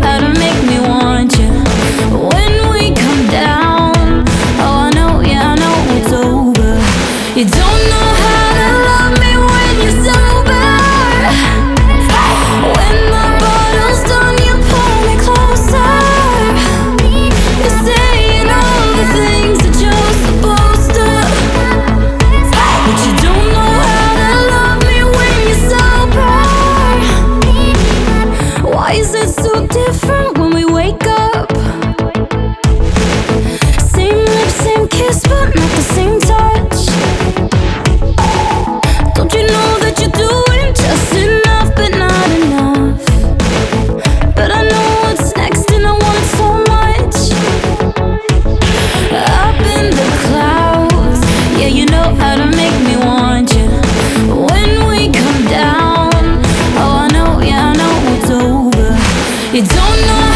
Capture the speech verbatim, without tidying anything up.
how to make me want you when we come down. Oh, I know, yeah, I know it's over. You don't know how to love me when you're sober. When my bottle's done, you pull me closer. You're saying all the things that you're supposed to, but you don't know how to love me when you're sober. Why is it so different when we wake up? Same lips, same kiss, but not the same touch. Don't you know that you're doing just enough, but not enough? But I know what's next and I want it so much. Up in the clouds, yeah, you know how to make me want you when we come down. Oh, I know, yeah, I know it's over. You don't know